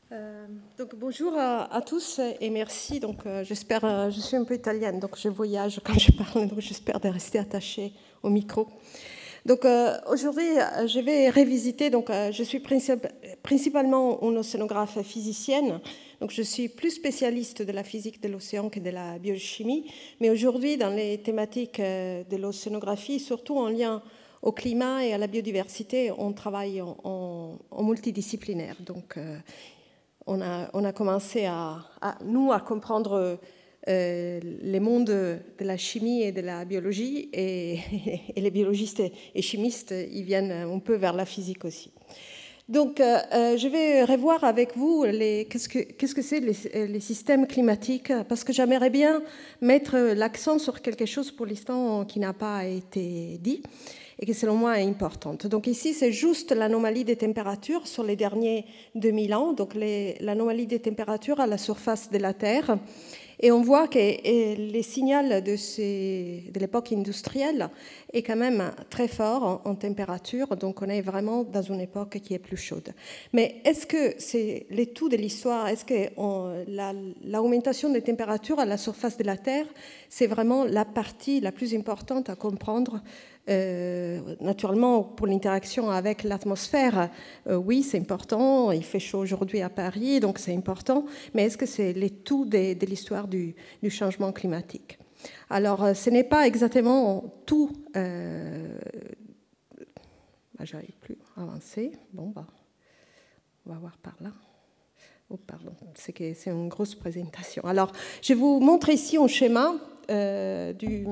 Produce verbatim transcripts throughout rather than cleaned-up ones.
Euh, donc bonjour à, à tous et merci. Donc euh, j'espère, euh, je suis un peu italienne, donc je voyage quand je parle, donc j'espère de rester attachée au micro. Donc euh, aujourd'hui, je vais révisiter. Donc euh, je suis princip- principalement une océanographe physicienne. Donc je suis plus spécialiste de la physique de l'océan que de la biochimie. Mais aujourd'hui, dans les thématiques de l'océanographie, surtout en lien au climat et à la biodiversité, on travaille en, en, en multidisciplinaire. Donc euh, On a, on a commencé à, à, nous, à comprendre euh, les mondes de la chimie et de la biologie, et, et les biologistes et chimistes, ils viennent un peu vers la physique aussi. Donc, euh, je vais revoir avec vous les, qu'est-ce que, qu'est-ce que c'est les, les systèmes climatiques, parce que j'aimerais bien mettre l'accent sur quelque chose pour l'instant qui n'a pas été dit et qui selon moi est importante. Donc ici, c'est juste l'anomalie des températures sur les derniers deux mille ans, donc les, l'anomalie des températures à la surface de la Terre. Et on voit que les signaux de, ces, de l'époque industrielle est quand même très fort en, en température, donc on est vraiment dans une époque qui est plus chaude. Mais est-ce que c'est le tout de l'histoire? Est-ce que on, la, l'augmentation des températures à la surface de la Terre, c'est vraiment la partie la plus importante à comprendre? Euh, naturellement, pour l'interaction avec l'atmosphère, euh, oui, c'est important. Il fait chaud aujourd'hui à Paris, donc c'est important. Mais est-ce que c'est le tout de, de l'histoire du, du changement climatique? Alors, ce n'est pas exactement tout. Euh... Ah, j'arrive plus à avancer. Bon, bah, on va voir par là. Oh, pardon, c'est que c'est une grosse présentation. Alors, je vous montre ici un schéma euh, du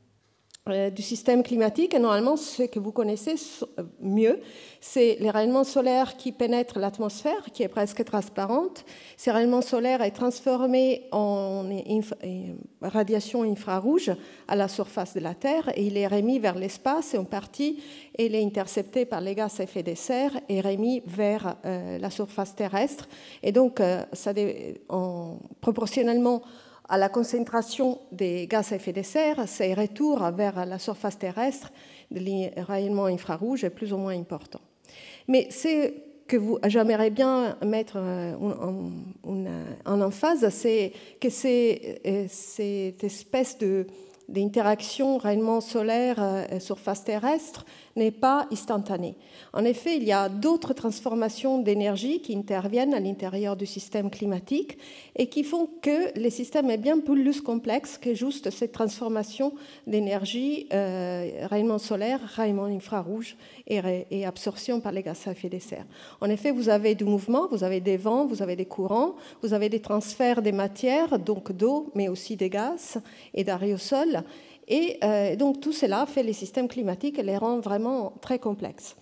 du système climatique, et normalement, ce que vous connaissez mieux, c'est les rayonnements solaires qui pénètrent l'atmosphère, qui est presque transparente. Ces rayonnements solaires sont transformés en inf- radiation infrarouge à la surface de la Terre, et il est remis vers l'espace, et en partie, il est intercepté par les gaz à effet de serre et remis vers euh, la surface terrestre. Et donc, euh, ça, en, proportionnellement à la concentration des gaz à effet de serre, ces retours vers la surface terrestre de rayonnement infrarouge est plus ou moins important. Mais ce que vous, j'aimerais bien mettre en, en, en emphase, c'est que c'est, cette espèce de, d'interaction rayonnement solaire et surface terrestre n'est pas instantanée. En effet, il y a d'autres transformations d'énergie qui interviennent à l'intérieur du système climatique et qui font que le système est bien plus complexe que juste cette transformation d'énergie, euh, rayonnement solaire, rayonnement infrarouge et, et absorption par les gaz à effet de serre. En effet, vous avez du mouvement, vous avez des vents, vous avez des courants, vous avez des transferts des matières, donc d'eau, mais aussi des gaz et d'aérosols. Et euh, donc tout cela fait les systèmes climatiques et les rend vraiment très complexes.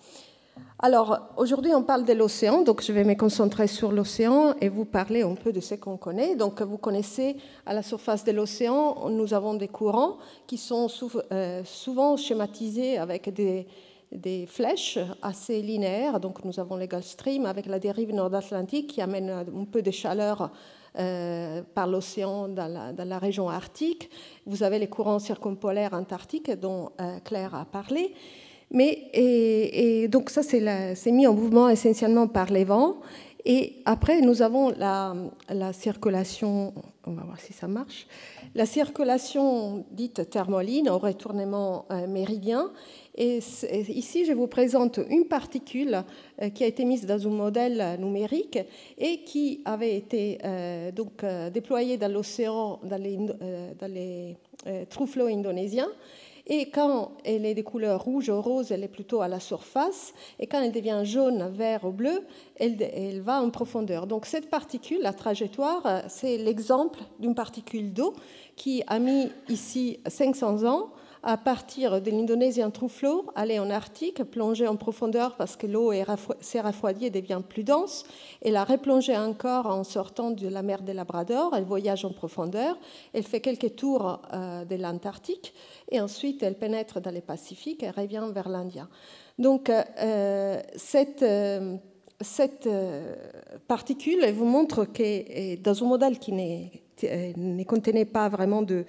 Alors, aujourd'hui, on parle de l'océan, donc je vais me concentrer sur l'océan et vous parler un peu de ce qu'on connaît. Donc, vous connaissez, à la surface de l'océan, nous avons des courants qui sont souvent schématisés avec des, des flèches assez linéaires. Donc, nous avons les Gulf Stream avec la dérive nord-atlantique qui amène un peu de chaleur Euh, par l'océan dans la, dans la région arctique. Vous avez les courants circumpolaires antarctiques dont euh, Claire a parlé. Mais, et, et donc ça, c'est, la, c'est mis en mouvement essentiellement par les vents. Et après, nous avons la, la circulation, on va voir si ça marche, la circulation dite thermoline au retournement euh, méridien. Et ici, je vous présente une particule qui a été mise dans un modèle numérique et qui avait été euh, donc, euh, déployée dans l'océan, dans les, euh, dans les euh, trous flots indonésiens. Et quand elle est de couleur rouge ou rose, elle est plutôt à la surface. Et quand elle devient jaune, vert ou bleu, elle, elle va en profondeur. Donc cette particule, la trajectoire, c'est l'exemple d'une particule d'eau qui a mis ici cinq cents ans à partir de l'Indonésie en trou flot, aller en Arctique, plonger en profondeur parce que l'eau s'est refroidie et devient plus dense, et la replonger encore en sortant de la mer des Labrador. Elle voyage en profondeur, elle fait quelques tours euh, de l'Antarctique, et ensuite elle pénètre dans le Pacifique et revient vers l'Indien. Donc euh, cette, euh, cette euh, particule elle vous montre que dans un modèle qui ne contenait pas vraiment de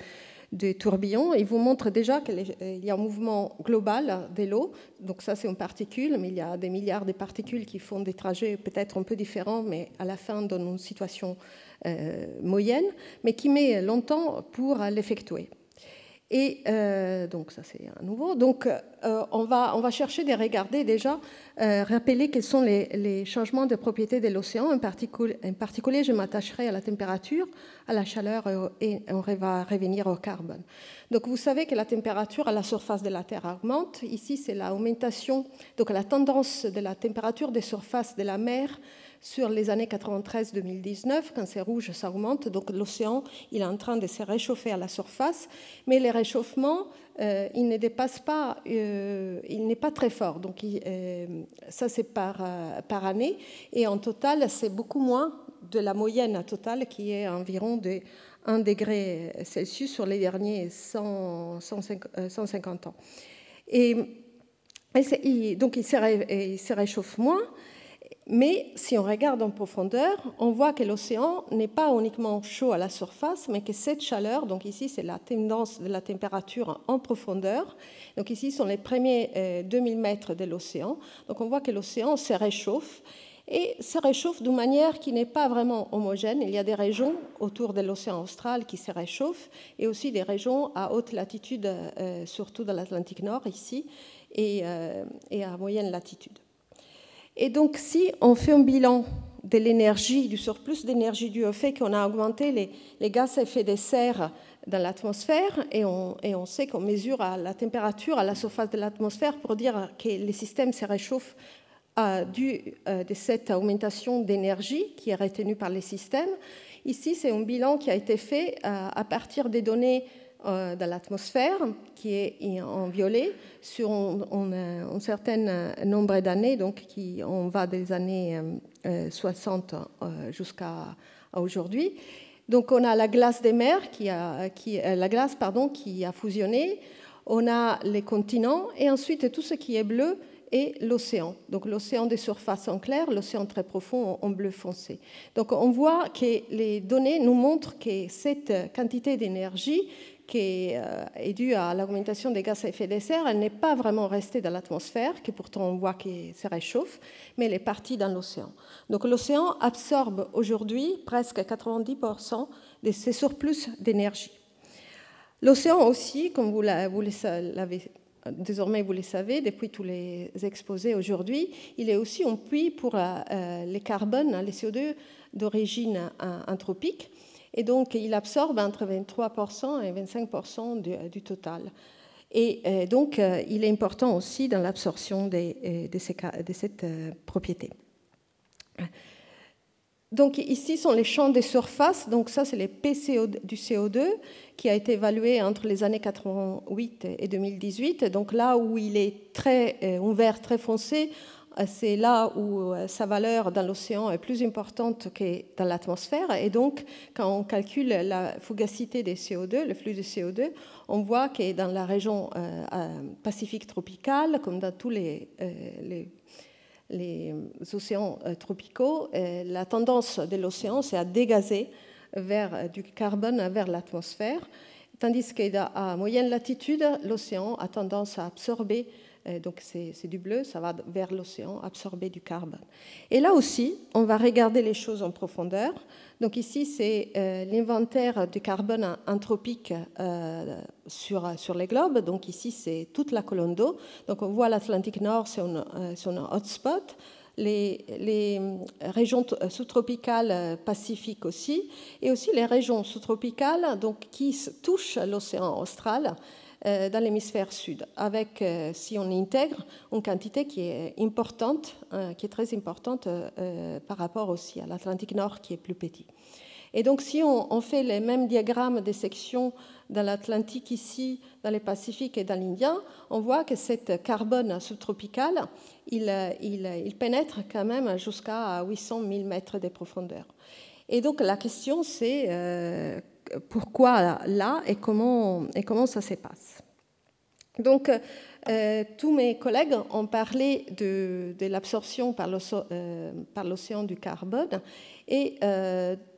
de tourbillons. Il vous montre déjà qu'il y a un mouvement global de l'eau. Donc ça, c'est une particule, mais il y a des milliards de particules qui font des trajets peut-être un peu différents, mais à la fin donnent une situation euh, moyenne, mais qui met longtemps pour l'effectuer. Et euh, donc ça c'est à nouveau. Donc euh, on, va, on va chercher de regarder déjà, euh, rappeler quels sont les, les changements de propriété de l'océan. En particulier, en particulier, je m'attacherai à la température, à la chaleur et on va revenir au carbone. Donc vous savez que la température à la surface de la Terre augmente. Ici c'est l'augmentation, donc la tendance de la température des surfaces de la mer sur les années quatre-vingt-treize deux mille dix-neuf, quand c'est rouge, ça augmente. Donc l'océan, il est en train de se réchauffer à la surface, mais le réchauffement, euh, il ne dépasse pas, euh, il n'est pas très fort. Donc il, euh, ça, c'est par, euh, par année. Et en total, c'est beaucoup moins de la moyenne totale, qui est environ de un degré Celsius sur les derniers cent, cent cinquante ans. Et, et donc il se, il se réchauffe moins. Mais si on regarde en profondeur, on voit que l'océan n'est pas uniquement chaud à la surface, mais que cette chaleur, donc ici c'est la tendance de la température en profondeur, donc ici sont les premiers euh, deux mille mètres de l'océan, donc on voit que l'océan se réchauffe, et se réchauffe d'une manière qui n'est pas vraiment homogène. Il y a des régions autour de l'océan austral qui se réchauffent, et aussi des régions à haute latitude, euh, surtout dans l'Atlantique Nord ici, et, euh, et à moyenne latitude. Et donc, si on fait un bilan de l'énergie, du surplus d'énergie dû au fait qu'on a augmenté les, les gaz à effet de serre dans l'atmosphère, et on, et on sait qu'on mesure à la température à la surface de l'atmosphère pour dire que les systèmes se réchauffent euh, dû euh, de cette augmentation d'énergie qui est retenue par les systèmes. Ici, c'est un bilan qui a été fait euh, à partir des données euh, de l'atmosphère, qui est en violet, sur un, un, un certain nombre d'années, donc qui, on va des années euh, soixante euh, jusqu'à aujourd'hui. Donc on a la glace des mers, qui a, qui, euh, la glace pardon, qui a fusionné, on a les continents, et ensuite tout ce qui est bleu est l'océan. Donc l'océan des surfaces en clair, l'océan très profond en bleu foncé. Donc on voit que les données nous montrent que cette quantité d'énergie qui est due à l'augmentation des gaz à effet de serre, elle n'est pas vraiment restée dans l'atmosphère, que pourtant on voit qu'elle se réchauffe, mais elle est partie dans l'océan. Donc l'océan absorbe aujourd'hui presque quatre-vingt-dix pour cent de ces surplus d'énergie. L'océan aussi, comme vous l'avez désormais vous le savez, depuis tous les exposés aujourd'hui, il est aussi un puits pour euh, les carbones, les C O deux d'origine anthropique. Et donc, il absorbe entre vingt-trois pour cent et vingt-cinq pour cent du, du total. Et euh, donc, euh, il est important aussi dans l'absorption de, de, ces, de cette euh, propriété. Donc, ici sont les champs de surface. Donc, ça, c'est les P C O du C O deux qui a été évalué entre les années quatre-vingt-huit et deux mille dix-huit. Donc, là où il est très, euh, un vert très foncé, c'est là où sa valeur dans l'océan est plus importante que dans l'atmosphère. Et donc, quand on calcule la fugacité des C O deux, le flux de C O deux, on voit que dans la région euh, pacifique tropicale, comme dans tous les, euh, les, les océans euh, tropicaux, euh, la tendance de l'océan, c'est à dégazer vers du carbone vers l'atmosphère, tandis qu'à moyenne latitude, l'océan a tendance à absorber. Donc c'est, c'est du bleu, ça va vers l'océan, absorber du carbone. Et là aussi, on va regarder les choses en profondeur. Donc ici, c'est euh, l'inventaire du carbone anthropique euh, sur, sur les globes. Donc ici, c'est toute la colonne d'eau. Donc on voit l'Atlantique Nord, c'est un, euh, c'est un hotspot. Les, les régions sous-tropicales pacifiques aussi, et aussi les régions sous-tropicales donc, qui touchent l'océan austral, dans l'hémisphère sud, avec, si on intègre, une quantité qui est importante, qui est très importante par rapport aussi à l'Atlantique Nord, qui est plus petit. Et donc, si on, on fait les mêmes diagrammes des sections dans l'Atlantique ici, dans le Pacifique et dans l'Indien, on voit que cette carbone subtropical, il, il, il pénètre quand même jusqu'à huit cent mille mètres de profondeur. Et donc, la question, c'est euh, pourquoi là et comment, et comment ça se passe. Donc, euh, tous mes collègues ont parlé de, de l'absorption par l'océan, euh, par l'océan du carbone et euh,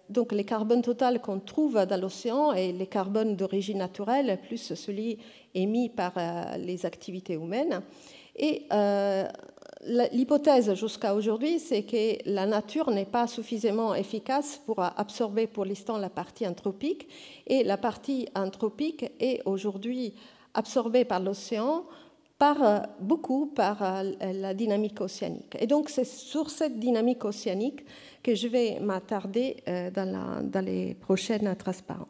donc les carbones totaux qu'on trouve dans l'océan et les carbones d'origine naturelle, plus celui émis par euh, les activités humaines. Et euh, l'hypothèse jusqu'à aujourd'hui, c'est que la nature n'est pas suffisamment efficace pour absorber pour l'instant la partie anthropique, et la partie anthropique est aujourd'hui absorbée par l'océan par, beaucoup par la dynamique océanique. Et donc c'est sur cette dynamique océanique que je vais m'attarder dans, la, dans les prochaines transparents.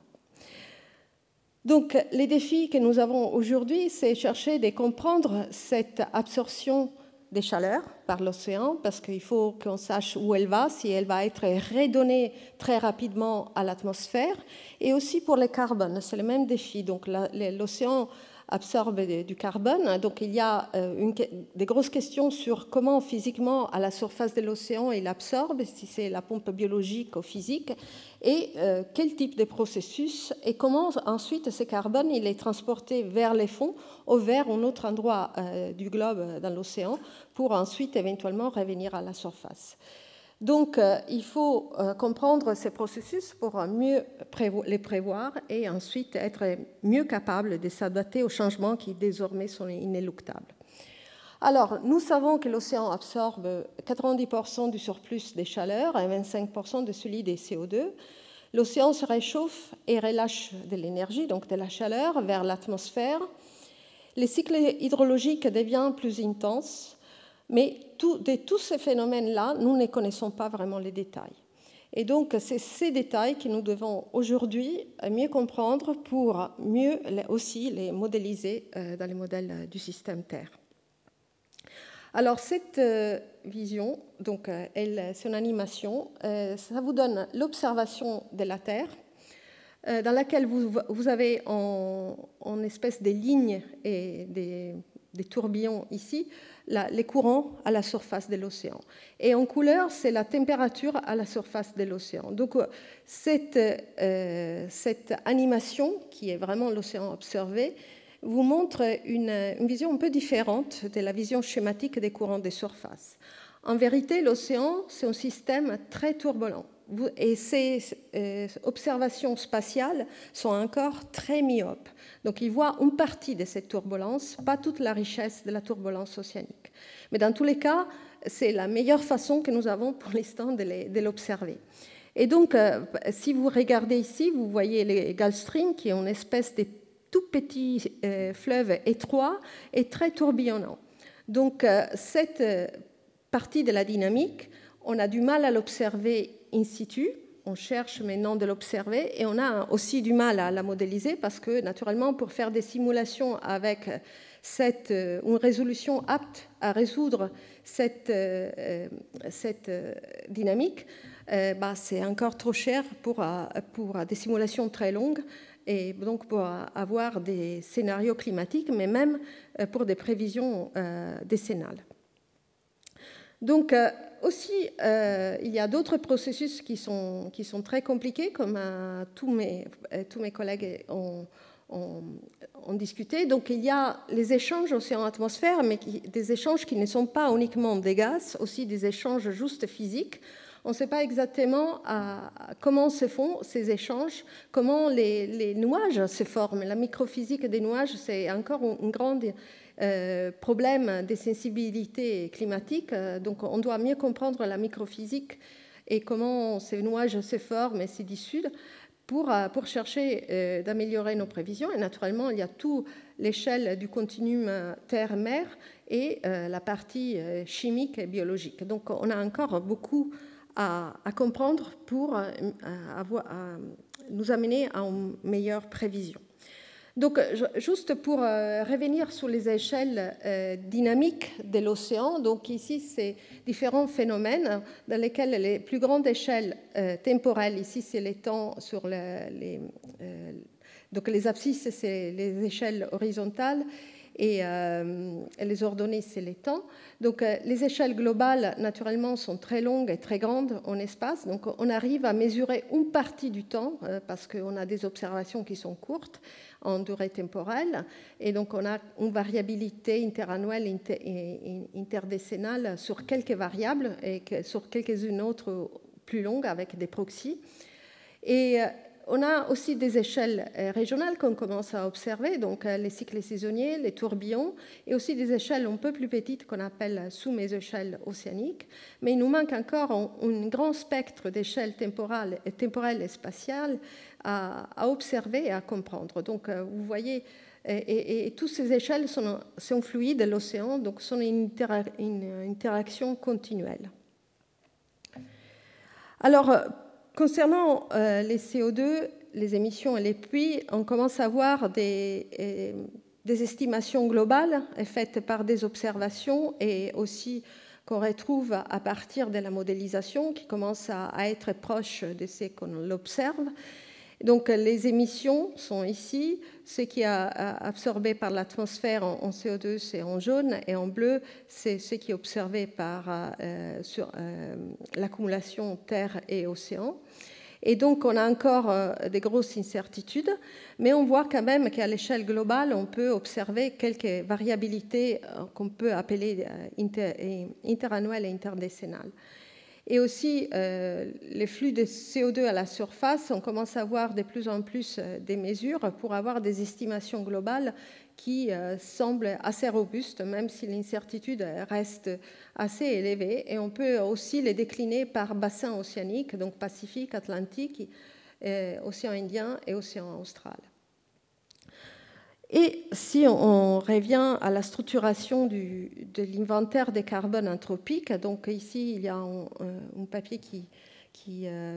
Donc les défis que nous avons aujourd'hui, c'est chercher de comprendre cette absorption des chaleurs par l'océan, parce qu'il faut qu'on sache où elle va, si elle va être redonnée très rapidement à l'atmosphère, et aussi pour les carbones, c'est le même défi. Donc l'océan absorbe du carbone, donc il y a une, des grosses questions sur comment physiquement à la surface de l'océan il absorbe, si c'est la pompe biologique ou physique, et euh, quel type de processus, et comment ensuite ce carbone il est transporté vers les fonds ou vers un autre endroit euh, du globe dans l'océan pour ensuite éventuellement revenir à la surface. Donc, euh, il faut euh, comprendre ces processus pour mieux prévo- les prévoir et ensuite être mieux capable de s'adapter aux changements qui désormais sont inéluctables. Alors, nous savons que l'océan absorbe quatre-vingt-dix pour cent du surplus des chaleurs et vingt-cinq pour cent de celui des C O deux. L'océan se réchauffe et relâche de l'énergie, donc de la chaleur, vers l'atmosphère. Les cycles hydrologiques deviennent plus intenses. Mais tout, de tous ces phénomènes-là, nous ne connaissons pas vraiment les détails. Et donc, c'est ces détails que nous devons aujourd'hui mieux comprendre pour mieux aussi les modéliser dans les modèles du système Terre. Alors, cette vision, donc, elle, son animation, ça vous donne l'observation de la Terre, dans laquelle vous, vous avez en, en espèce des lignes et des, des tourbillons ici, La, les courants à la surface de l'océan. Et en couleur, c'est la température à la surface de l'océan. Donc, cette, euh, cette animation, qui est vraiment l'océan observé, vous montre une, une vision un peu différente de la vision schématique des courants de surface. En vérité, l'océan, c'est un système très turbulent. Et ces euh, observations spatiales sont encore très myopes. Donc, ils voient une partie de cette turbulence, pas toute la richesse de la turbulence océanique. Mais dans tous les cas, c'est la meilleure façon que nous avons pour l'instant de l'observer. Et donc, euh, si vous regardez ici, vous voyez les Gulf Stream, qui est une espèce de tout petit euh, fleuve étroit et très tourbillonnant. Donc, euh, cette euh, partie de la dynamique, on a du mal à l'observer in situ, on cherche maintenant de l'observer et on a aussi du mal à la modéliser parce que naturellement pour faire des simulations avec cette, une résolution apte à résoudre cette, cette dynamique, bah, c'est encore trop cher pour, pour des simulations très longues et donc pour avoir des scénarios climatiques, mais même pour des prévisions décennales. Donc, euh, aussi, euh, il y a d'autres processus qui sont, qui sont très compliqués, comme euh, tous, mes, euh, tous mes collègues ont, ont, ont discuté. Donc, il y a les échanges océan-atmosphère, mais qui, des échanges qui ne sont pas uniquement des gaz, aussi des échanges juste physiques. On ne sait pas exactement à, à comment se font ces échanges, comment les, les nuages se forment. La microphysique des nuages, c'est encore une grande... Euh, problème des sensibilités climatiques. Donc, on doit mieux comprendre la microphysique et comment ces nuages se forment et se dissoudent pour, pour chercher euh, d'améliorer nos prévisions. Et naturellement, il y a toute l'échelle du continuum terre-mer et euh, la partie euh, chimique et biologique. Donc, on a encore beaucoup à, à comprendre pour euh, avoir, à nous amener à une meilleure prévision. Donc, juste pour revenir sur les échelles dynamiques de l'océan, donc ici, c'est différents phénomènes dans lesquels les plus grandes échelles temporelles, ici, c'est les temps sur le, les... Donc, les abscisses, c'est les échelles horizontales et, euh, et les ordonnées, c'est les temps. Donc, les échelles globales, naturellement, sont très longues et très grandes en espace. Donc, on arrive à mesurer une partie du temps parce qu'on a des observations qui sont courtes en durée temporelle. Et donc, on a une variabilité interannuelle et interdécennale sur quelques variables et sur quelques-unes autres plus longues avec des proxys. Et on a aussi des échelles régionales qu'on commence à observer, donc les cycles saisonniers, les tourbillons, et aussi des échelles un peu plus petites qu'on appelle sous-méséchelles océaniques. Mais il nous manque encore un, un grand spectre d'échelles temporales, temporelles et spatiales à, à observer et à comprendre. Donc vous voyez, et, et, et toutes ces échelles sont, sont fluides de l'océan, donc sont une, intera- une interaction continuelle. Alors, concernant euh, les C O deux, les émissions et les pluies, on commence à voir des, et, des estimations globales faites par des observations et aussi qu'on retrouve à partir de la modélisation qui commence à, à être proche de ce qu'on l'observe. Donc les émissions sont ici, ce qui est absorbé par l'atmosphère en C O deux, c'est en jaune, et en bleu, c'est ce qui est observé par euh, sur, euh, l'accumulation terre et océan. Et donc on a encore euh, des grosses incertitudes, mais on voit quand même qu'à l'échelle globale, on peut observer quelques variabilités euh, qu'on peut appeler euh, inter, interannuelles et interdécennales. Et aussi, euh, les flux de C O deux à la surface, on commence à avoir de plus en plus euh, des mesures pour avoir des estimations globales qui euh, semblent assez robustes, même si l'incertitude reste assez élevée. Et on peut aussi les décliner par bassin océanique, donc Pacifique, Atlantique, euh, Océan Indien et Océan Austral. Et si on revient à la structuration du, de l'inventaire des carbones anthropiques, donc ici il y a un, un papier qui, qui, euh,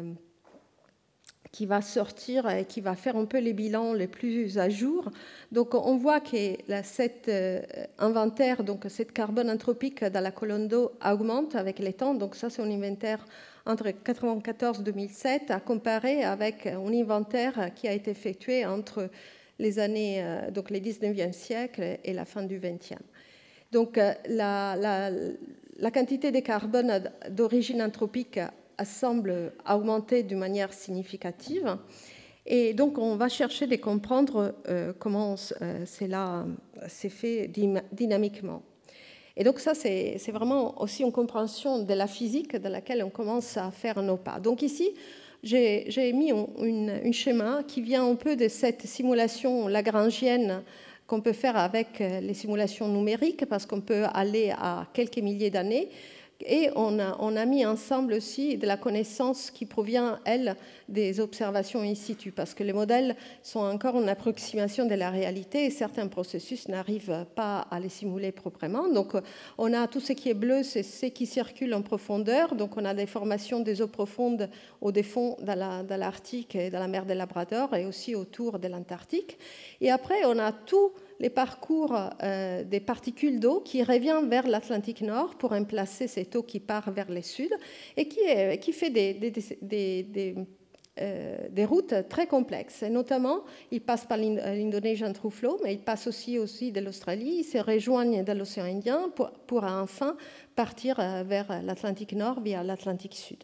qui va sortir et qui va faire un peu les bilans les plus à jour. Donc on voit que cet inventaire, donc cette carbone anthropique dans la colonne d'eau augmente avec les temps. Donc ça c'est un inventaire entre mille neuf cent quatre-vingt-quatorze et deux mille sept à comparer avec un inventaire qui a été effectué entre les années, donc les dix-neuvième siècle et la fin du vingtième. Donc la, la, la quantité de carbone d'origine anthropique semble augmenter d'une manière significative. Et donc on va chercher de comprendre euh, comment euh, cela s'est fait dynamiquement. Et donc ça, c'est, c'est vraiment aussi une compréhension de la physique de laquelle on commence à faire nos pas. Donc ici, J'ai, j'ai mis un, une, un schéma qui vient un peu de cette simulation lagrangienne qu'on peut faire avec les simulations numériques, parce qu'on peut aller à quelques milliers d'années. Et on a, on a mis ensemble aussi de la connaissance qui provient, elle, des observations in situ, parce que les modèles sont encore une approximation de la réalité et certains processus n'arrivent pas à les simuler proprement. Donc on a tout ce qui est bleu, c'est ce qui circule en profondeur. Donc on a des formations des eaux profondes au défond dans, la, dans l'Arctique et dans la mer de Labrador et aussi autour de l'Antarctique. Et après, on a tout les parcours euh, des particules d'eau qui revient vers l'Atlantique Nord pour remplacer cette eau qui part vers le sud et qui, est, qui fait des, des, des, des, euh, des routes très complexes. Et notamment, ils passent par l'Indonesian Through Flow, mais ils passent aussi, aussi de l'Australie, ils se rejoignent dans l'océan Indien pour, pour enfin partir vers l'Atlantique Nord via l'Atlantique Sud.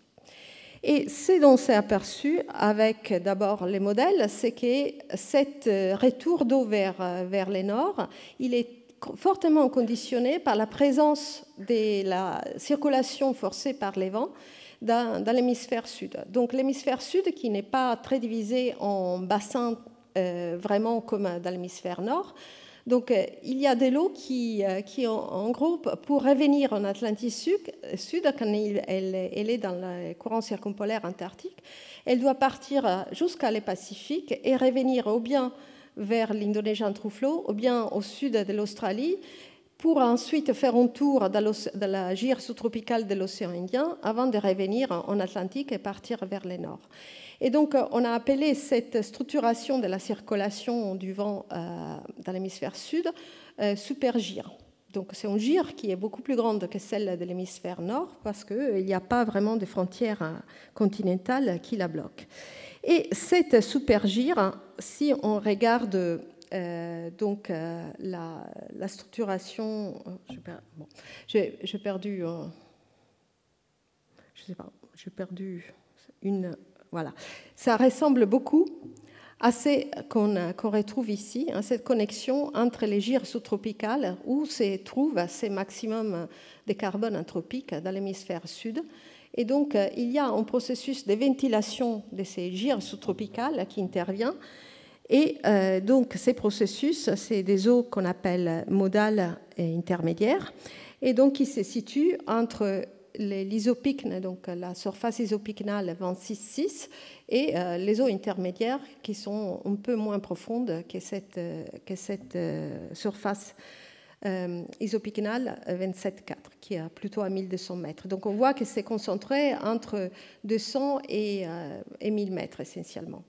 Et ce dont on s'est aperçu avec d'abord les modèles, c'est que cet retour d'eau vers, vers le nord, il est fortement conditionné par la présence de la circulation forcée par les vents dans, dans l'hémisphère sud. Donc l'hémisphère sud, qui n'est pas très divisé en bassins euh, vraiment comme dans l'hémisphère nord, donc, il y a de l'eau qui, qui en gros, pour revenir en Atlantique Sud, quand elle, elle est dans le courant circumpolaire antarctique, elle doit partir jusqu'à le Pacifique et revenir ou bien vers l'Indonesian Through Flow ou bien au sud de l'Australie pour ensuite faire un tour dans la gyre sous-tropicale de l'océan Indien avant de revenir en Atlantique et partir vers le nord. Et donc, on a appelé cette structuration de la circulation du vent euh, dans l'hémisphère sud euh, supergyre. Donc, c'est une gyre qui est beaucoup plus grande que celle de l'hémisphère nord parce qu'il n'y a pas vraiment de frontières continentales qui la bloquent. Et cette supergyre, si on regarde euh, donc euh, la, la structuration, j'ai, bon, j'ai, j'ai perdu, euh, je sais pas, j'ai perdu une. Voilà. Ça ressemble beaucoup à ce qu'on, qu'on retrouve ici, hein, cette connexion entre les gyres sous-tropicales où se trouvent ces maximums de carbone anthropique dans l'hémisphère sud Et donc, il y a un processus de ventilation de ces gyres sous-tropicales qui intervient. Et euh, donc, ces processus, c'est des eaux qu'on appelle modales et intermédiaires, et donc qui se situent entre l'isopycne, donc la surface isopycnale vingt-six six, et euh, les eaux intermédiaires qui sont un peu moins profondes que cette, euh, que cette euh, surface euh, isopycnale vingt-sept quatre, qui est plutôt à mille deux cents mètres. Donc on voit que c'est concentré entre deux cents et, euh, et mille mètres essentiellement.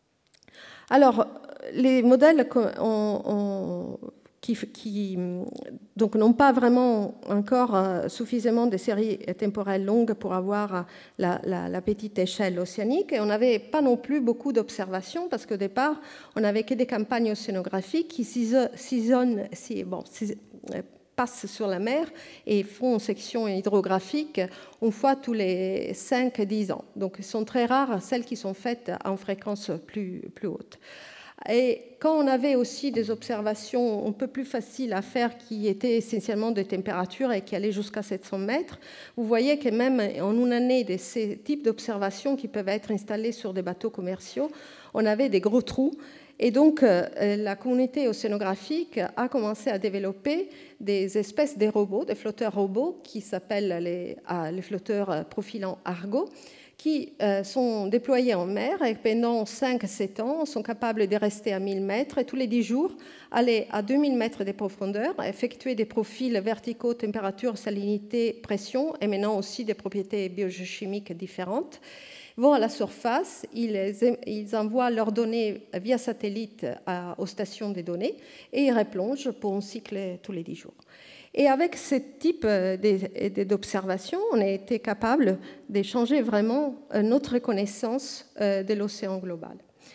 Alors, les modèles ont, ont, qui, qui donc, n'ont pas vraiment encore suffisamment de séries temporelles longues pour avoir la, la, la petite échelle océanique. Et on n'avait pas non plus beaucoup d'observations parce qu'au départ, on n'avait que des campagnes océanographiques qui sisonnent, si, bon, passent sur la mer et font une section hydrographique une fois tous les cinq à dix ans. Donc, elles sont très rares, celles qui sont faites en fréquence plus, plus haute. Et quand on avait aussi des observations un peu plus faciles à faire qui étaient essentiellement de température et qui allaient jusqu'à sept cents mètres, vous voyez que même en une année de ces types d'observations qui peuvent être installées sur des bateaux commerciaux, on avait des gros trous. Et donc, la communauté océanographique a commencé à développer des espèces de robots, des flotteurs robots, qui s'appellent les, les flotteurs profilants Argo, qui sont déployés en mer et pendant cinq à sept ans sont capables de rester à mille mètres et tous les dix jours aller à deux mille mètres de profondeur, effectuer des profils verticaux, température, salinité, pression, et maintenant aussi des propriétés biogéochimiques différentes. Vont à la surface, ils, ils envoient leurs données via satellite à, aux stations de données et ils replongent pour un cycle tous les dix jours. Et avec ce type d'observation, on a été capable d'échanger vraiment notre connaissance de l'océan global.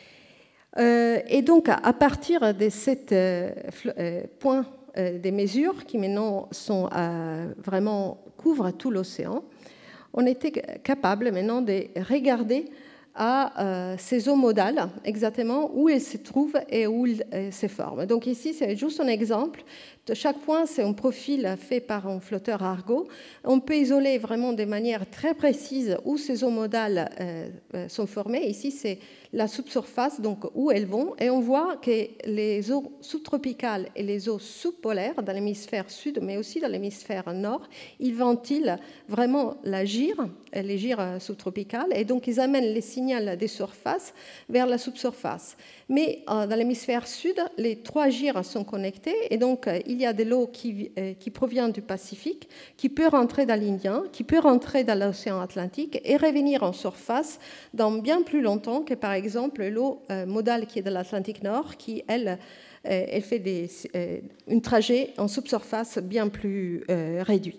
Et donc, à partir de ce point des mesures qui maintenant sont vraiment couvrent tout l'océan, on était capable maintenant de regarder à euh, ces eaux modales, exactement où elles se trouvent et où elles se forment. Donc ici, c'est juste un exemple. De chaque point, c'est un profil fait par un flotteur Argo. On peut isoler vraiment de manière très précise où ces eaux modales euh, sont formées. Ici, c'est la subsurface, donc où elles vont. Et on voit que les eaux subtropicales et les eaux subpolaires, dans l'hémisphère sud, mais aussi dans l'hémisphère nord, ils ventilent vraiment la gyre, les gyres subtropicales, et donc ils amènent les signaux des surfaces vers la subsurface. Mais euh, dans l'hémisphère sud, les trois gyres sont connectés, et donc euh, il y a de l'eau qui, euh, qui provient du Pacifique, qui peut rentrer dans l'Indien, qui peut rentrer dans l'océan Atlantique et revenir en surface dans bien plus longtemps que, par exemple, l'eau euh, modale qui est de l'Atlantique Nord, qui, elle, euh, elle fait des, euh, un trajet en subsurface bien plus euh, réduit.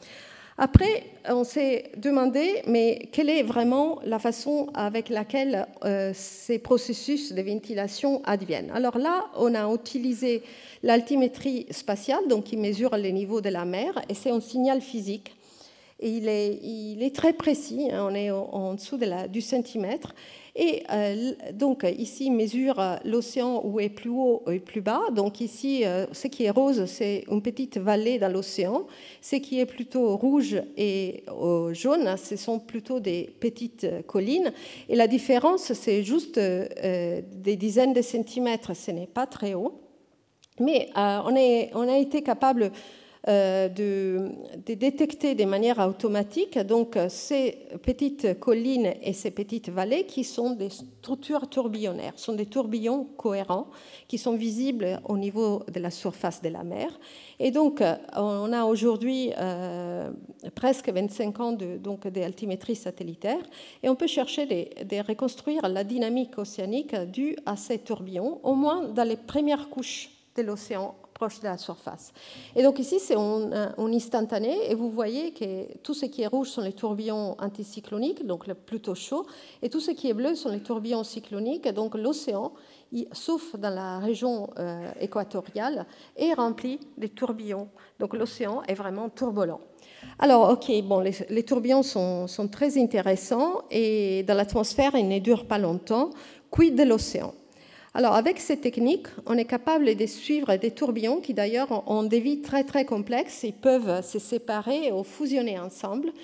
Après, on s'est demandé, mais quelle est vraiment la façon avec laquelle euh, ces processus de ventilation adviennent? Alors là, on a utilisé l'altimétrie spatiale, donc qui mesure les niveaux de la mer, et c'est un signal physique. Et il est, il est très précis, hein, on est en, en dessous de la, du centimètre. Et euh, donc ici, il mesure l'océan où est plus haut et plus bas. Donc ici, euh, ce qui est rose, c'est une petite vallée dans l'océan. Ce qui est plutôt rouge et euh, jaune, ce sont plutôt des petites collines. Et la différence, c'est juste euh, des dizaines de centimètres. Ce n'est pas très haut. Mais euh, on, est, on a été capable Euh, de, de détecter de manière automatique donc, ces petites collines et ces petites vallées qui sont des structures tourbillonnaires, sont des tourbillons cohérents qui sont visibles au niveau de la surface de la mer. Et donc, on a aujourd'hui euh, presque vingt-cinq ans de, donc, d'altimétrie satellitaire et on peut chercher de, de reconstruire la dynamique océanique due à ces tourbillons, au moins dans les premières couches de l'océan proche de la surface. Et donc ici, c'est un, un instantané, et vous voyez que tout ce qui est rouge sont les tourbillons anticycloniques, donc plutôt chauds, et tout ce qui est bleu sont les tourbillons cycloniques, donc l'océan, sauf dans la région euh, équatoriale, est rempli de tourbillons. Donc l'océan est vraiment turbulent. Alors, ok, bon, les, les tourbillons sont, sont très intéressants, et dans l'atmosphère, ils ne durent pas longtemps. Quid de l'océan? Alors, avec ces techniques, on est capable de suivre des tourbillons qui, d'ailleurs, ont des vies très, très complexes. Ils peuvent se séparer ou fusionner ensemble.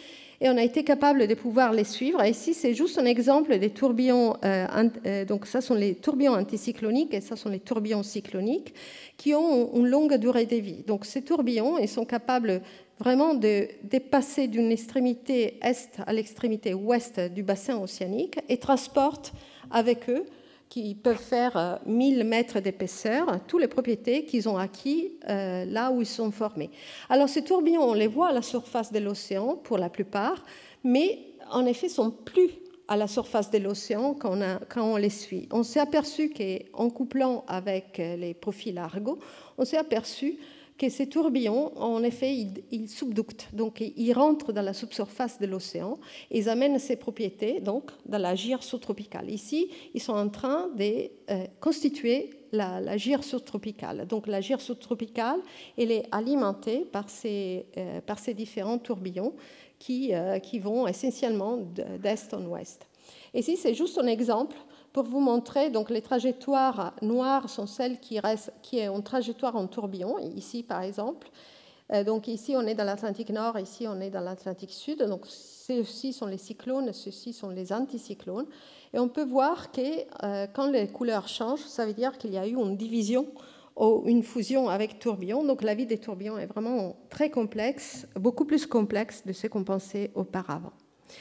et on a été capable de pouvoir les suivre. Et ici, c'est juste un exemple des tourbillons, euh, euh, donc ça sont les tourbillons anticycloniques et ça sont les tourbillons cycloniques qui ont une longue durée de vie. Donc ces tourbillons, ils sont capables vraiment de dépasser d'une extrémité est à l'extrémité ouest du bassin océanique et transportent avec eux, qui peuvent faire mille mètres d'épaisseur, toutes les propriétés qu'ils ont acquis euh, là où ils sont formés. Alors ces tourbillons, on les voit à la surface de l'océan pour la plupart, mais en effet sont plus à la surface de l'océan quand, quand on les suit. On s'est aperçu qu'en couplant avec les profils Argo, on s'est aperçu que ces tourbillons, en effet, ils, ils subductent, donc ils rentrent dans la subsurface de l'océan et ils amènent ces propriétés donc, dans la gyre subtropicale. Ici, ils sont en train de euh, constituer la, la gyre subtropicale. Donc la gyre subtropicale, elle est alimentée par ces, euh, par ces différents tourbillons qui, euh, qui vont essentiellement d'est en ouest. Et ici, c'est juste un exemple pour vous montrer, donc les trajectoires noires sont celles qui restent, qui est une trajectoire en tourbillon, ici par exemple. Euh, donc ici on est dans l'Atlantique Nord, ici on est dans l'Atlantique Sud. Donc ceux-ci sont les cyclones, ceux-ci sont les anticyclones. Et on peut voir que euh, quand les couleurs changent, ça veut dire qu'il y a eu une division ou une fusion avec tourbillon. Donc la vie des tourbillons est vraiment très complexe, beaucoup plus complexe de ce qu'on pensait auparavant.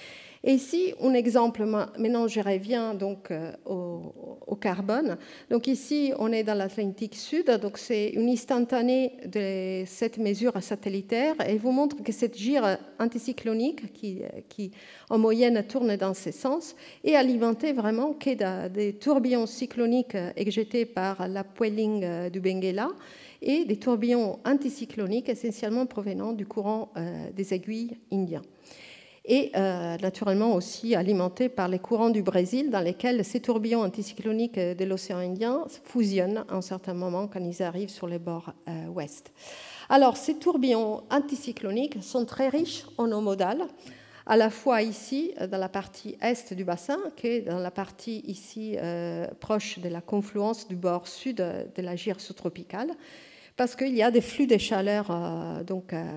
Et ici, un exemple, maintenant je reviens donc euh, au, au carbone. Donc ici, on est dans l'Atlantique Sud, donc c'est une instantanée de cette mesure satellitaire et vous montre que cette gyre anticyclonique qui, qui en moyenne tourne dans ce sens est alimentée vraiment que des tourbillons cycloniques éjetés par la Pueling du Benguela et des tourbillons anticycloniques essentiellement provenant du courant euh, des aiguilles indiens. Et euh, naturellement aussi alimenté par les courants du Brésil dans lesquels ces tourbillons anticycloniques de l'océan Indien fusionnent à un certain moment quand ils arrivent sur les bords euh, ouest. Alors ces tourbillons anticycloniques sont très riches en eau modale, à la fois ici dans la partie est du bassin que dans la partie ici euh, proche de la confluence du bord sud de la gyre subtropicale, parce qu'il y a des flux de chaleur euh, donc euh,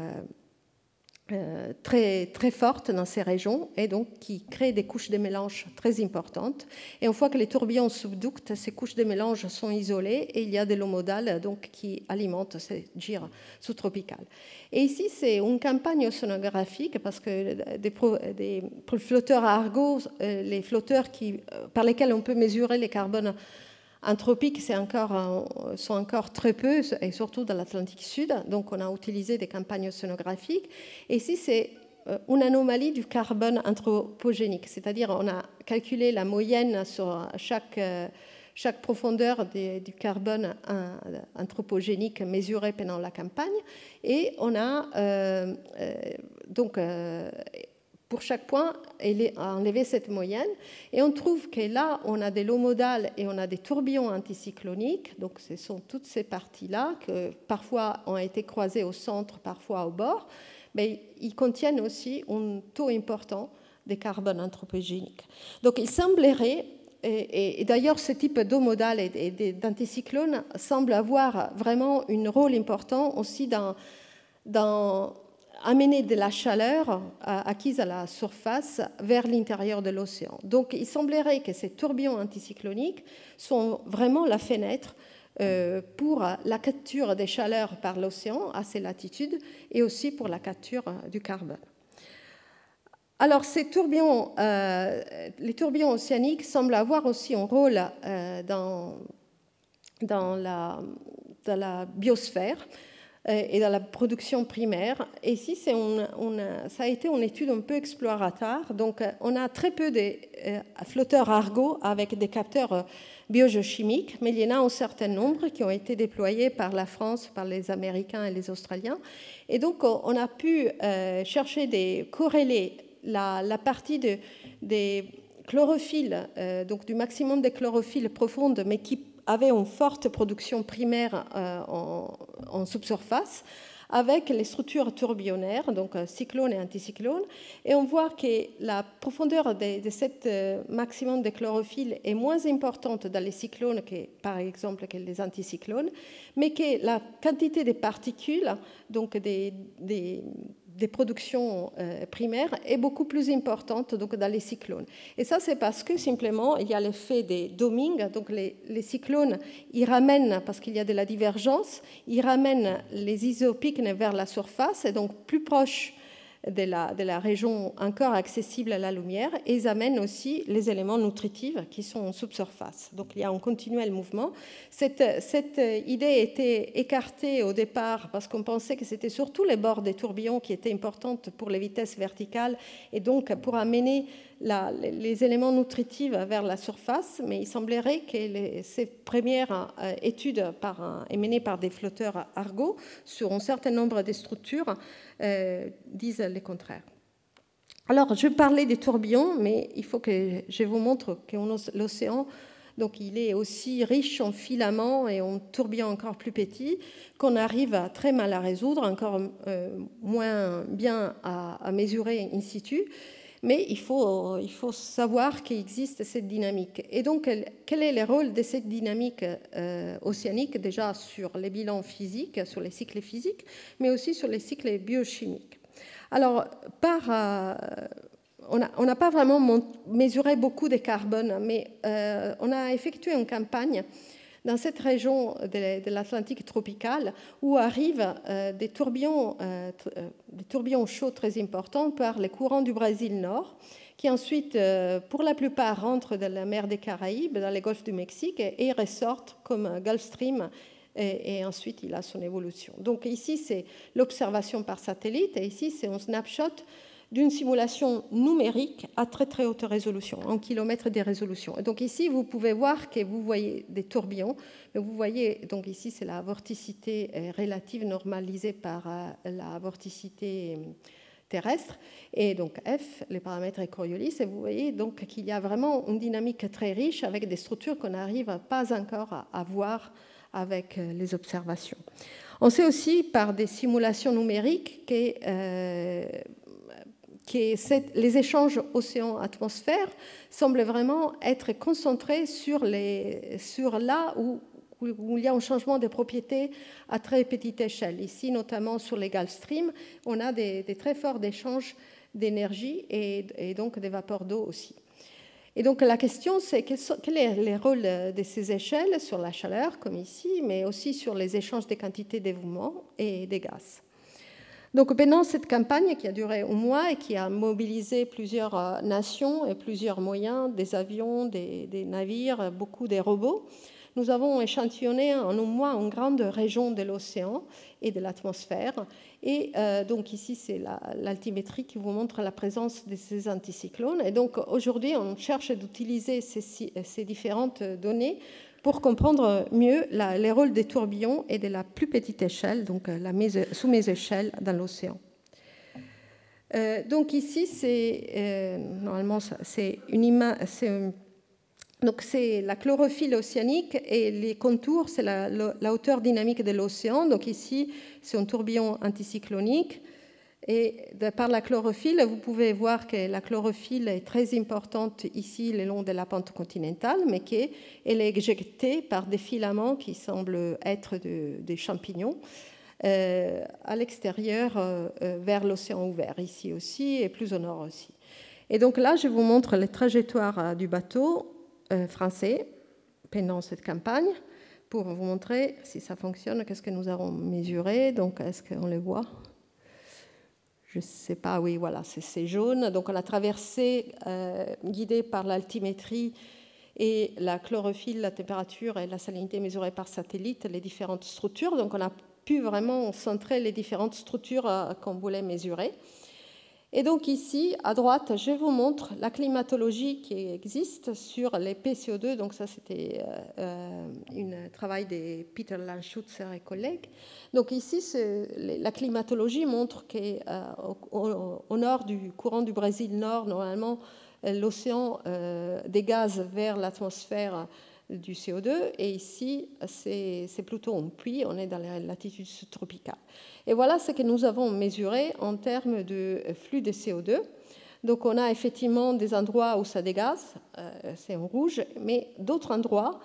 Euh, très, très forte dans ces régions et donc qui créent des couches de mélange très importantes. Et une fois que les tourbillons subductent, ces couches de mélange sont isolées et il y a de l'eau modale donc, qui alimente cette gyre subtropicale. Et ici, c'est une campagne océanographique parce que des, pro, des flotteurs à Argo, euh, les flotteurs qui, euh, par lesquels on peut mesurer les carbones anthropiques c'est encore, sont encore très peu, et surtout dans l'Atlantique Sud. Donc, on a utilisé des campagnes océanographiques. Et ici, c'est une anomalie du carbone anthropogénique, c'est-à-dire on a calculé la moyenne sur chaque, chaque profondeur de, du carbone anthropogénique mesuré pendant la campagne, et on a euh, euh, donc euh, pour chaque point, elle a enlevé cette moyenne. Et on trouve que là, on a de l'eau modale et on a des tourbillons anticycloniques. Donc, ce sont toutes ces parties-là que parfois ont été croisées au centre, parfois au bord. Mais ils contiennent aussi un taux important de carbone anthropogénique. Donc, il semblerait, et, et d'ailleurs, ce type d'eau modale et, et d'anticyclone semble avoir vraiment un rôle important aussi dans... dans amener de la chaleur acquise à la surface vers l'intérieur de l'océan. Donc, il semblerait que ces tourbillons anticycloniques sont vraiment la fenêtre pour la capture des chaleurs par l'océan à ces latitudes et aussi pour la capture du carbone. Alors, ces tourbillons, euh, les tourbillons océaniques semblent avoir aussi un rôle euh, dans, dans, la, dans la biosphère et dans la production primaire. Et ici, c'est une, une, ça a été une étude un peu exploratoire. Donc, on a très peu de euh, flotteurs Argo avec des capteurs biogéochimiques, mais il y en a un certain nombre qui ont été déployés par la France, par les Américains et les Australiens. Et donc, on a pu euh, chercher des corréler la, la partie de, des chlorophylles, euh, donc du maximum de chlorophylle profonde, mais qui avait une forte production primaire euh, en, en subsurface, avec les structures tourbillonnaires, donc cyclone et anticyclone. Et on voit que la profondeur de, de ce maximum de chlorophylle est moins importante dans les cyclones, que, par exemple, que les anticyclones, mais que la quantité de particules, donc des, des, des productions euh, primaires est beaucoup plus importante donc, dans les cyclones. Et ça, c'est parce que simplement, il y a l'effet des doming, donc les, les cyclones, ils ramènent, parce qu'il y a de la divergence, ils ramènent les isopycnes vers la surface, et donc plus proche de la, de la région encore accessible à la lumière, et ils amènent aussi les éléments nutritifs qui sont en subsurface. Donc il y a un continuel mouvement. Cette, cette idée était écartée au départ parce qu'on pensait que c'était surtout les bords des tourbillons qui étaient importantes pour les vitesses verticales et donc pour amener la, les éléments nutritifs vers la surface, mais il semblerait que les, ces premières euh, études par un, menées par des flotteurs Argo sur un certain nombre de structures euh, disent le contraire. Alors, je parlais des tourbillons, mais il faut que je vous montre que l'océan, donc, il est aussi riche en filaments et en tourbillons encore plus petits qu'on arrive à très mal à résoudre, encore euh, moins bien à, à mesurer in situ. Mais il faut, il faut savoir qu'il existe cette dynamique. Et donc, quel est le rôle de cette dynamique euh, océanique, déjà sur les bilans physiques, sur les cycles physiques, mais aussi sur les cycles biochimiques. Alors, par, euh, on n'a pas vraiment mesuré beaucoup de carbone, mais euh, on a effectué une campagne dans cette région de, de l'Atlantique tropical où arrivent euh, des, tourbillons, euh, des tourbillons chauds très importants par les courants du Brésil Nord, qui ensuite, euh, pour la plupart, rentrent dans la mer des Caraïbes, dans les golfes du Mexique, et, et ressortent comme Gulf Stream, et, et ensuite il a son évolution. Donc ici, c'est l'observation par satellite, et ici, c'est un snapshot d'une simulation numérique à très très haute résolution, en kilomètres de résolution. Et donc ici, vous pouvez voir que vous voyez des tourbillons, mais vous voyez, donc ici, c'est la vorticité relative normalisée par la vorticité terrestre, et donc F, les paramètres Coriolis, et vous voyez donc qu'il y a vraiment une dynamique très riche avec des structures qu'on n'arrive pas encore à voir avec les observations. On sait aussi par des simulations numériques que euh, que les échanges océan-atmosphère semblent vraiment être concentrés sur, les, sur là où, où il y a un changement de propriétés à très petite échelle. Ici, notamment sur les Gulf Stream, on a des, des très forts échanges d'énergie et, et donc des vapeurs d'eau aussi. Et donc la question, c'est quel, quel est le rôle de ces échelles sur la chaleur, comme ici, mais aussi sur les échanges des quantités d'évolution et des gaz. Donc pendant cette campagne qui a duré un mois et qui a mobilisé plusieurs nations et plusieurs moyens, des avions, des, des navires, beaucoup de robots, nous avons échantillonné en un mois une grande région de l'océan et de l'atmosphère. Et euh, donc ici, c'est la, l'altimétrie qui vous montre la présence de ces anticyclones. Et donc aujourd'hui, on cherche d'utiliser ces, ces différentes données pour comprendre mieux la, les rôles des tourbillons et de la plus petite échelle, donc la sous-méséchelle dans l'océan. Euh, donc ici, c'est euh, normalement c'est une image, c'est donc c'est la chlorophylle océanique et les contours, c'est la, la hauteur dynamique de l'océan. Donc ici, c'est un tourbillon anticyclonique. Et de par la chlorophylle, vous pouvez voir que la chlorophylle est très importante ici le long de la pente continentale, mais qu'elle est éjectée par des filaments qui semblent être de, des champignons euh, à l'extérieur euh, vers l'océan ouvert, ici aussi et plus au nord aussi. Et donc là, je vous montre les trajectoires du bateau euh, français pendant cette campagne pour vous montrer si ça fonctionne, qu'est-ce que nous avons mesuré. Donc, est-ce qu'on les voit ? Je ne sais pas, oui, voilà, c'est jaune. Donc, on a traversé, euh, guidé par l'altimétrie et la chlorophylle, la température et la salinité mesurées par satellite, les différentes structures. Donc, on a pu vraiment centrer les différentes structures euh, qu'on voulait mesurer. Et donc, ici, à droite, je vous montre la climatologie qui existe sur les P C O deux. Donc, ça, c'était euh, un travail de Peter Landschutzer et collègues. Donc, ici, la climatologie montre qu'au euh, au nord du courant du Brésil Nord, normalement, l'océan euh, dégage vers l'atmosphère du C O deux. Et ici, c'est plutôt un puits. On est dans la latitude subtropicale. Et voilà ce que nous avons mesuré en termes de flux de C O deux. Donc, on a effectivement des endroits où ça dégage, euh, c'est en rouge, mais d'autres endroits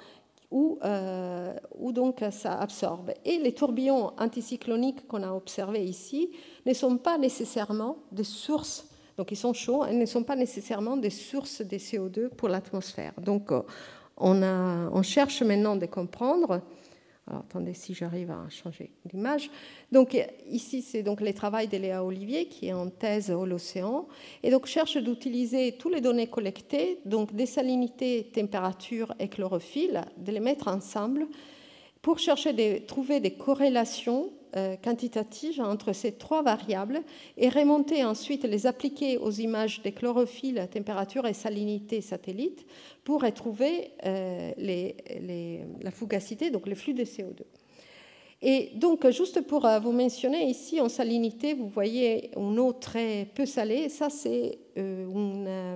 où, euh, où donc ça absorbe. Et les tourbillons anticycloniques qu'on a observés ici ne sont pas nécessairement des sources, donc ils sont chauds, ils ne sont pas nécessairement des sources de C O deux pour l'atmosphère. Donc on, a, on cherche maintenant de comprendre. Alors, attendez si j'arrive à changer l'image. Donc ici, c'est donc les travaux de Léa Olivier qui est en thèse au l'océan et donc cherche d'utiliser toutes les données collectées, donc des salinités, température et chlorophylle, de les mettre ensemble pour chercher de trouver des corrélations euh, quantitatives entre ces trois variables et remonter ensuite les appliquer aux images de chlorophylle, température et salinité satellite pour retrouver euh, les, les, la fugacité, donc le flux de C O deux. Et donc, juste pour vous mentionner, ici, en salinité, vous voyez une eau très peu salée. Ça, c'est euh,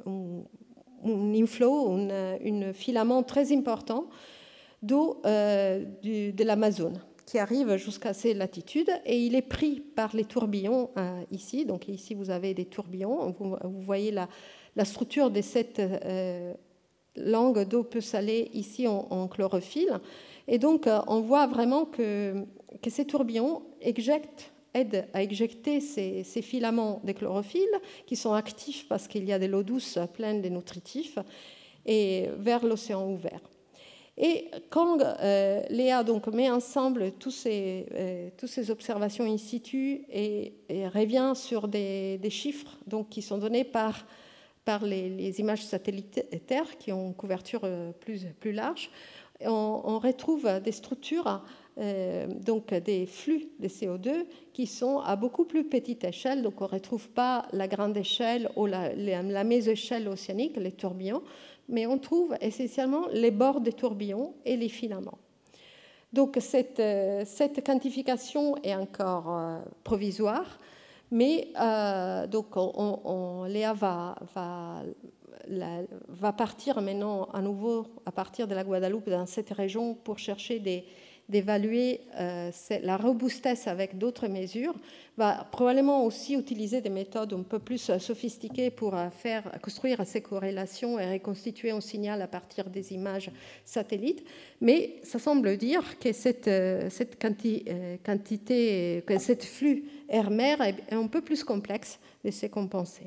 un inflow, un filament très important d'eau euh, du, de l'Amazone qui arrive jusqu'à ces latitudes et il est pris par les tourbillons euh, ici. Donc ici, vous avez des tourbillons. Vous, vous voyez la, la structure de cette euh, langue d'eau peu salée ici en, en chlorophylle. Et donc, euh, on voit vraiment que, que ces tourbillons éjectent, aident à éjecter ces, ces filaments de chlorophylle qui sont actifs parce qu'il y a de l'eau douce pleine de nutritifs et vers l'océan ouvert. Et quand euh, Léa donc met ensemble tous ces, euh, toutes ces observations in situ et, et revient sur des, des chiffres donc, qui sont donnés par, par les, les images satellitaires qui ont une couverture plus, plus large, on, on retrouve des structures, euh, donc des flux de C O deux qui sont à beaucoup plus petite échelle. Donc on ne retrouve pas la grande échelle ou la, la, la mésoéchelle océanique, les tourbillons, mais on trouve essentiellement les bords des tourbillons et les filaments. Donc cette, cette quantification est encore euh, provisoire, mais euh, donc on, on, Léa va, va, la, va partir maintenant à nouveau à partir de la Guadeloupe dans cette région pour chercher des, d'évaluer euh, la robustesse avec d'autres mesures, va probablement aussi utiliser des méthodes un peu plus sophistiquées pour faire, construire ces corrélations et reconstituer un signal à partir des images satellites. Mais ça semble dire que cette, cette quanti, quantité, que ce flux air-mer est un peu plus complexe de se compenser.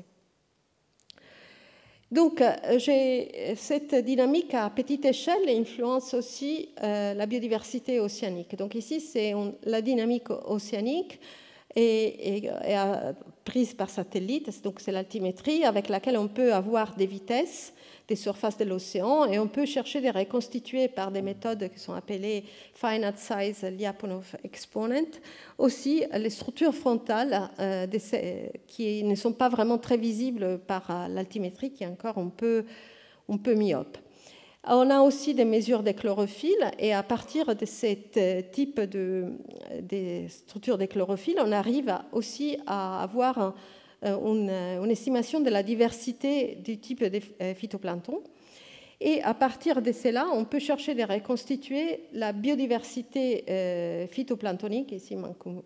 Donc, j'ai, cette dynamique à petite échelle influence aussi euh, la biodiversité océanique. Donc ici, c'est on, la dynamique océanique est, est, est prise par satellite, donc c'est l'altimétrie avec laquelle on peut avoir des vitesses des surfaces de l'océan et on peut chercher de reconstituer par des méthodes qui sont appelées Finite Size Lyapunov Exponent aussi les structures frontales euh, de ces, qui ne sont pas vraiment très visibles par euh, l'altimétrie, qui est encore un peu, un peu myope. On a aussi des mesures de chlorophylle et à partir de ce type de, de structures de chlorophylle, on arrive aussi à avoir un, Une, une estimation de la diversité du type de phytoplancton. Et à partir de cela, on peut chercher de reconstituer la biodiversité euh, phytoplanctonique, ici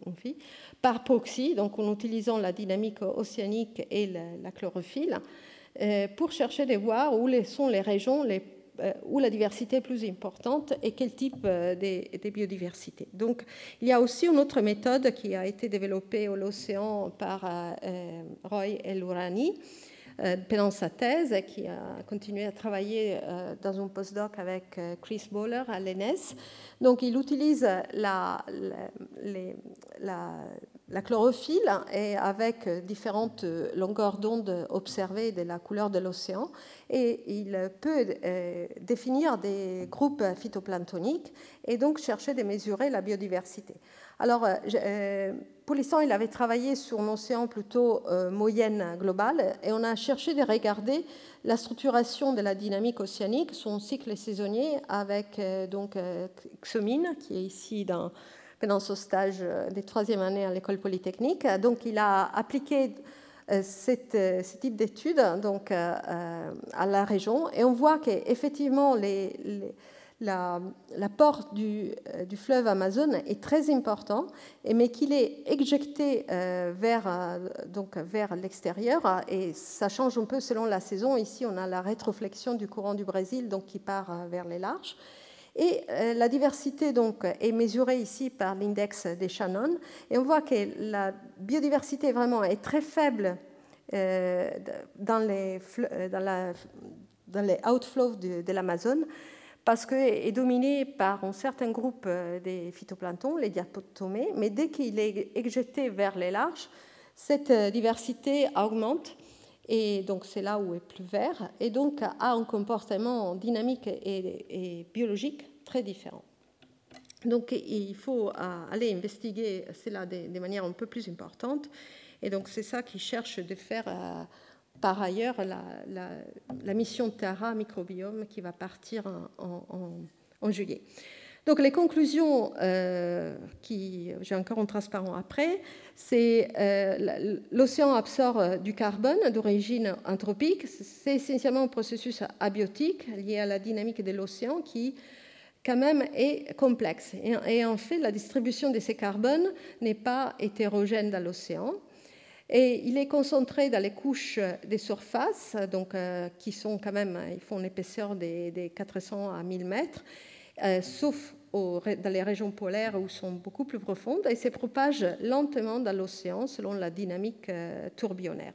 par proxy, donc en utilisant la dynamique océanique et la, la chlorophylle, euh, pour chercher de voir où sont les régions les où la diversité est plus importante et quel type de, de biodiversité. Donc, il y a aussi une autre méthode qui a été développée au l'océan par euh, Roy El-Ourani euh, pendant sa thèse, qui a continué à travailler euh, dans un postdoc avec euh, Chris Bowler à l'E N E S. Donc, il utilise la, la, les, la, la chlorophylle et avec différentes longueurs d'onde observées de la couleur de l'océan, et il peut euh, définir des groupes phytoplanctoniques et donc chercher de mesurer la biodiversité. Alors, euh, pour l'instant, il avait travaillé sur un océan plutôt euh, moyenne globale et on a cherché de regarder la structuration de la dynamique océanique, son cycle saisonnier avec euh, donc euh, Xomine, qui est ici dans pendant son stage de troisième année à l'école polytechnique. Donc, il a appliqué cette, ce type d'études donc, euh, à la région et on voit qu'effectivement, les, les, l'apport du, du fleuve Amazone est très important, mais qu'il est éjecté euh, vers, donc, vers l'extérieur et ça change un peu selon la saison. Ici, on a la rétroflexion du courant du Brésil donc, qui part vers les larges. Et euh, la diversité donc, est mesurée ici par l'index des Shannon. Et on voit que la biodiversité vraiment est très faible euh, dans, les, dans, la, dans les outflows de, de l'Amazone, parce qu'elle est dominée par un certain groupe des phytoplanctons, les diatotomées, mais dès qu'il est éjecté vers les larges, cette diversité augmente. Et donc, c'est là où est plus vert, et donc a un comportement dynamique et, et biologique très différent. Donc, il faut aller investiguer cela de, de manière un peu plus importante. Et donc, c'est ça qu'ils cherchent de faire euh, par ailleurs la, la, la mission Terra Microbiome qui va partir en, en, en juillet. Donc les conclusions, euh, qui, j'ai encore un transparent après, c'est euh, l'océan absorbe du carbone d'origine anthropique. C'est essentiellement un processus abiotique lié à la dynamique de l'océan qui, quand même, est complexe. Et, et en fait, la distribution de ces carbones n'est pas hétérogène dans l'océan. Et il est concentré dans les couches des surfaces, donc, euh, qui sont quand même, ils font une épaisseur des, des quatre cents à mille mètres, euh, sauf au, dans les régions polaires où ils sont beaucoup plus profondes, et se propagent lentement dans l'océan selon la dynamique euh, tourbillonnaire.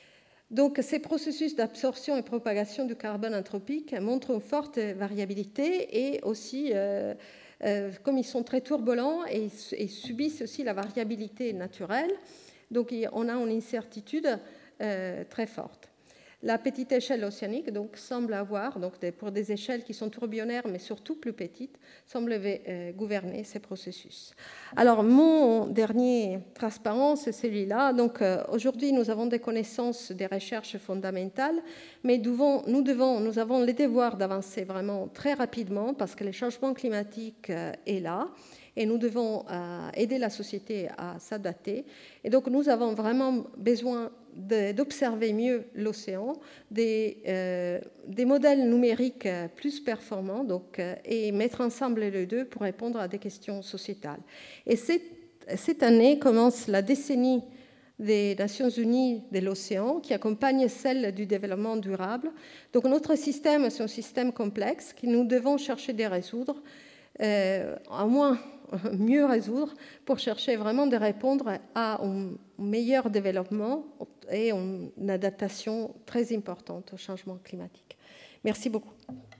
Donc, ces processus d'absorption et propagation du carbone anthropique montrent une forte variabilité et aussi, euh, euh, comme ils sont très turbulents et, et subissent aussi la variabilité naturelle, donc on a une incertitude euh, très forte. La petite échelle océanique donc, semble avoir, donc, pour des échelles qui sont tourbillonnaires, mais surtout plus petites, semble euh, gouverner ces processus. Alors, mon dernier transparent, c'est celui-là. Donc, euh, aujourd'hui, nous avons des connaissances, des recherches fondamentales, mais devons, nous, devons, nous avons le devoir d'avancer vraiment très rapidement parce que le changement climatique euh, est là. Et nous devons euh, aider la société à s'adapter. Et donc, nous avons vraiment besoin d'observer mieux l'océan, des, euh, des modèles numériques plus performants donc, euh, et mettre ensemble les deux pour répondre à des questions sociétales. Et cette, cette année commence la décennie des Nations Unies de l'océan qui accompagne celle du développement durable. Donc, notre système, c'est un système complexe que nous devons chercher de résoudre, euh, à moins mieux résoudre pour chercher vraiment de répondre à un meilleur développement et une adaptation très importante au changement climatique. Merci beaucoup.